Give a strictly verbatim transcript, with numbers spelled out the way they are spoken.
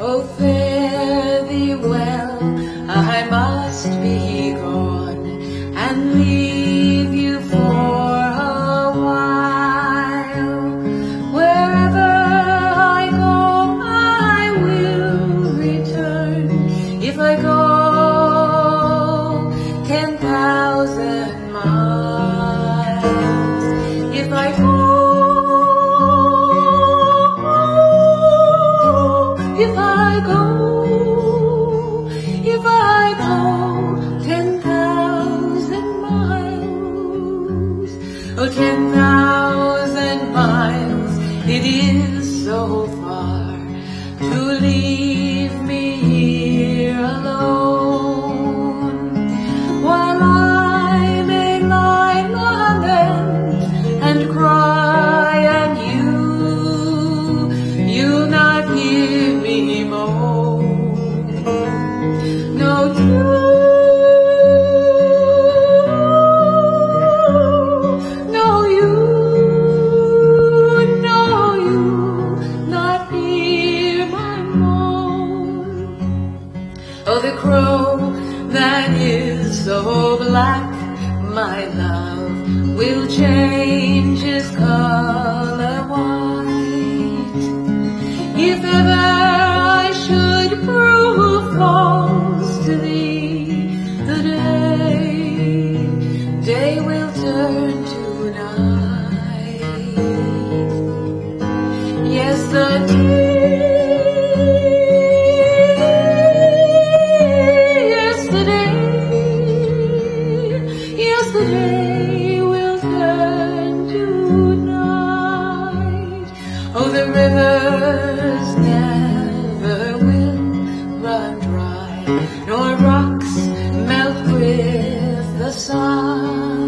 Oh, fare thee well, I must be gone and leave you for a while. Wherever I go, I will return. If I go ten thousand miles, if I go, if I go, if I go ten thousand miles, oh, ten thousand miles, it is so far to leave me here alone, while I may lie lament and cry, and you, you'll not hear me moan. No, you, no, you, no, you, not hear my moan. Oh, the crow that is so black, my love, will change his color white. If ever I should prove false to thee, the day, day will turn to night. Yes, the day, yes, the day, yes, the day will turn to night. Oh, the rivers never will run dry, nor rocks melt with the sun.